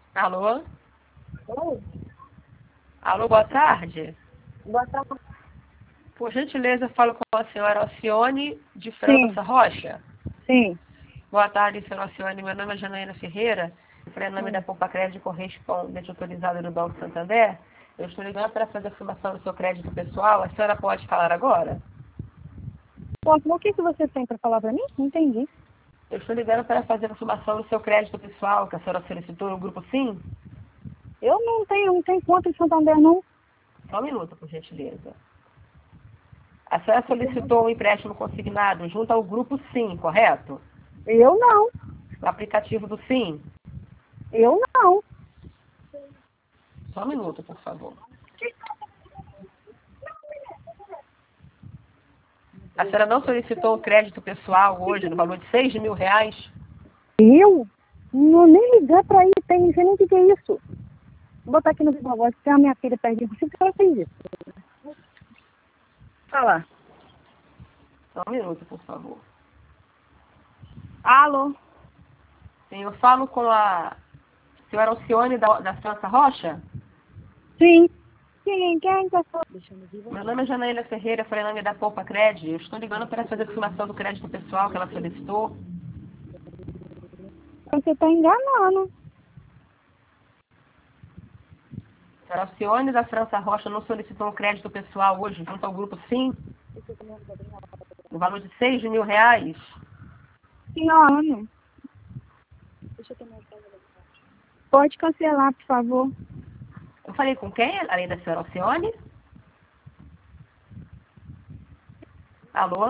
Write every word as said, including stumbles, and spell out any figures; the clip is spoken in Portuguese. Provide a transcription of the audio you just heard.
Alô? Oi, Alô, boa tarde. boa tarde. Por gentileza, eu falo com a senhora Alcione de Sim, França Rocha. sim, Boa tarde, senhora Alcione. Meu nome é Janaína Ferreira. Em nome da sim. Poupa Crédito correspondente autorizada do Banco Santander. Eu estou ligando para fazer a afirmação do seu crédito pessoal. A senhora pode falar agora? Posso, o que que você tem para falar para mim? Não entendi. Eu estou ligando para fazer a afirmação do seu crédito pessoal que a senhora solicitou no grupo Sim. Eu não tenho, não tenho conta em Santander, não. Só um minuto, por gentileza. A senhora solicitou um empréstimo consignado junto ao grupo Sim, correto? Eu não, No aplicativo do Sim. eu não. Só um minuto, por favor. A senhora não solicitou um crédito pessoal hoje no valor de seis mil reais? Eu? Não nem ligar para aí, tem, não sei nem o que que é isso. Vou botar aqui no Viva Voz, tem a minha filha perto de você, que ela fez isso. Fala. Só um minuto, por favor. Alô? Sim, eu falo com a senhora Alcione da, da França Rocha. Sim. Sim, quem que eu sou? Deixa eu no Viva Meu Voz. nome é Janaína Ferreira, falei em nome da Poupa Crédito. Eu estou ligando para fazer a confirmação do crédito pessoal que ela solicitou. Você tá enganando. A senhora Alcione da França Rocha não solicitou um crédito pessoal hoje junto ao grupo Sim, no valor de seis mil reais. Não. Pode cancelar, por favor. Eu falei com quem, além da senhora Alcione? Alô?